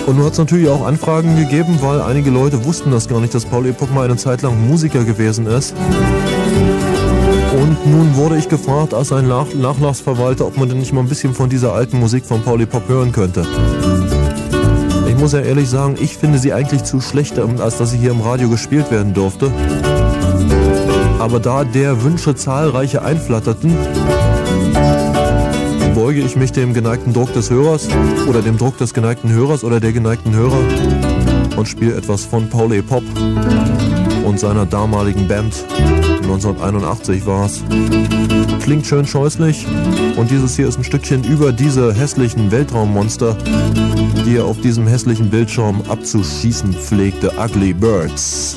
Und nun hat es natürlich auch Anfragen gegeben, weil einige Leute wussten das gar nicht, dass Paul Epop mal eine Zeit lang Musiker gewesen ist. Und nun wurde ich gefragt als ein Nachlassverwalter, ob man denn nicht mal ein bisschen von dieser alten Musik von Paul Epop hören könnte. Ich muss ja ehrlich sagen, ich finde sie eigentlich zu schlecht, als dass sie hier im Radio gespielt werden durfte. Aber da der Wünsche zahlreiche einflatterten, beuge ich mich dem geneigten Druck des Hörers oder dem Druck des geneigten Hörers oder der geneigten Hörer und spiele etwas von Paul Epop und seiner damaligen Band. 1981 war's. Klingt schön scheußlich und dieses hier ist ein Stückchen über diese hässlichen Weltraummonster, die er auf diesem hässlichen Bildschirm abzuschießen pflegte. Ugly Birds.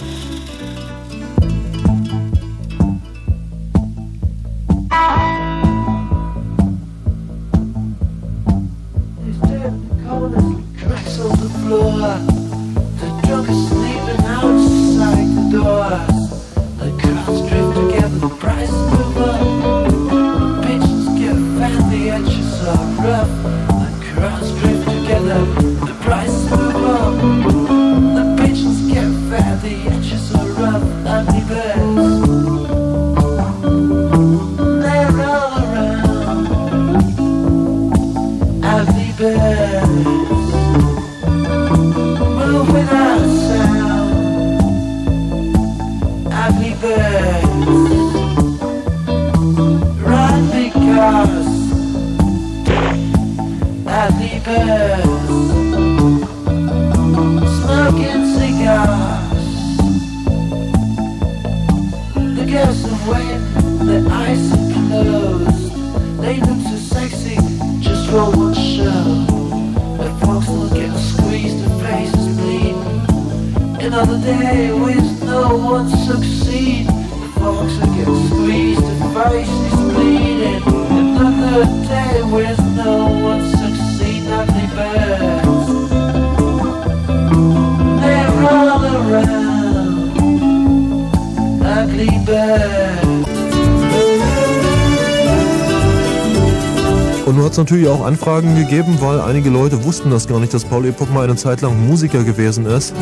Und nun hat es natürlich auch Anfragen gegeben, weil einige Leute wussten das gar nicht, dass Paul Epop mal eine Zeit lang Musiker gewesen ist.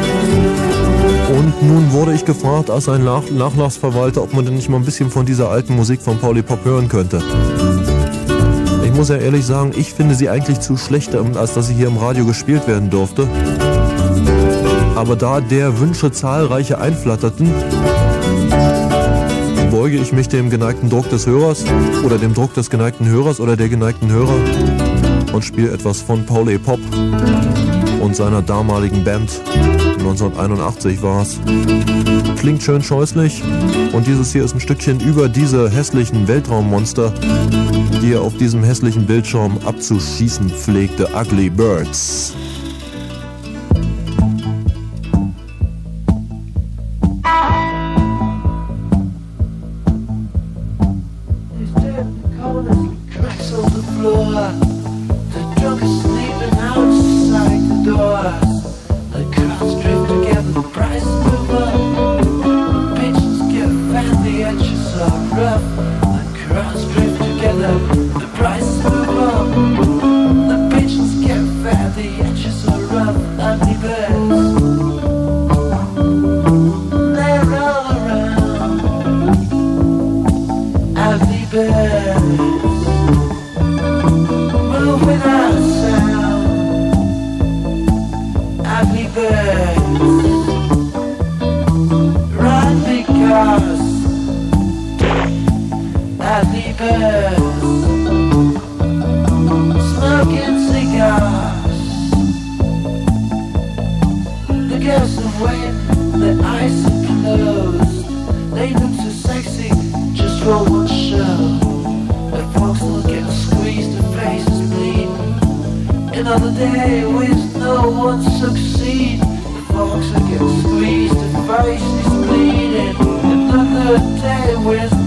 Und nun wurde ich gefragt als ein Nachlassverwalter, ob man denn nicht mal ein bisschen von dieser alten Musik von Paul Epop hören könnte. Ich muss ja ehrlich sagen, ich finde sie eigentlich zu schlecht, als dass sie hier im Radio gespielt werden durfte. Aber da der Wünsche zahlreiche einflatterten, beuge ich mich dem geneigten Druck des Hörers oder dem Druck des geneigten Hörers oder der geneigten Hörer und spiele etwas von Paul Epop und seiner damaligen Band. 1981 war's. Klingt schön scheußlich und dieses hier ist ein Stückchen über diese hässlichen Weltraummonster, die er auf diesem hässlichen Bildschirm abzuschießen pflegte. Ugly Birds. Another day with no one succeed. The folks are getting squeezed, the face is bleeding. Another day with